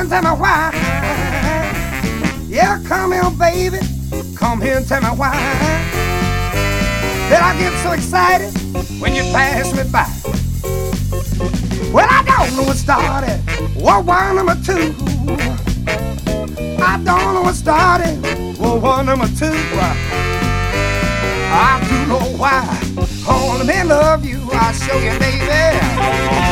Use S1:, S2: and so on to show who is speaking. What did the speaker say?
S1: and tell me why. Yeah, come here, baby. Come here and tell me why. Did I get so excited when you pass me by? Well, I don't know what started. What one number two? I don't know what started. What one number two? I do know why. Oh, let me love you. I'll show you, baby.